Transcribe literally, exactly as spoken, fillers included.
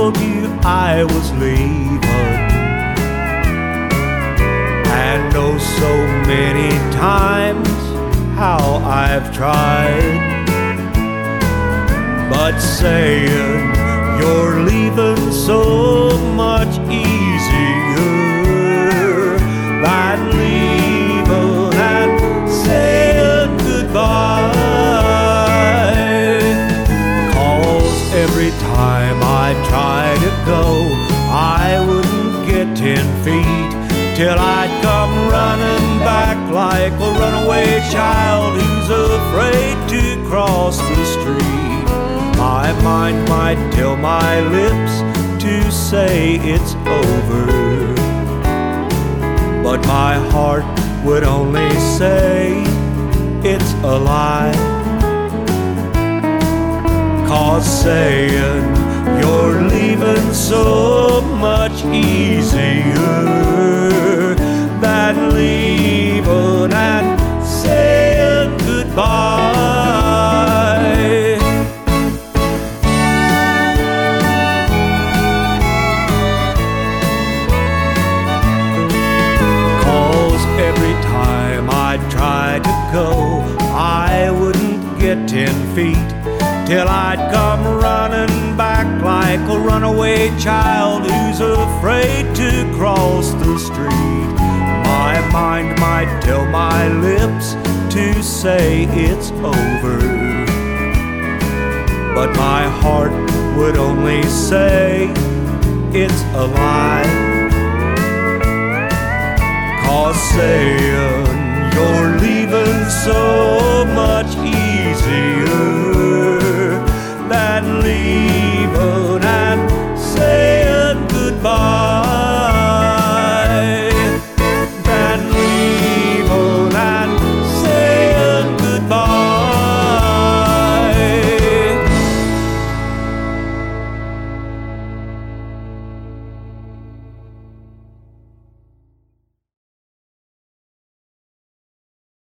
told you I was leaving, and know so many times how I've tried, but saying you're leaving so much easier than leaving and saying goodbye. 'Cause every time I try to go, I wouldn't get ten feet till I'd come running back like a runaway child who's afraid to cross the street. My mind might tell my lips to say it's over, but my heart would only say it's a lie. 'Cause saying you're leaving so much easier than leaving and saying goodbye. 'Cause every time I tried to go, I wouldn't get ten feet till I'd come running back like a runaway child who's afraid to cross the street. My mind might tell my lips to say it's over, but my heart would only say it's a lie. 'Cause saying you're leaving so much easier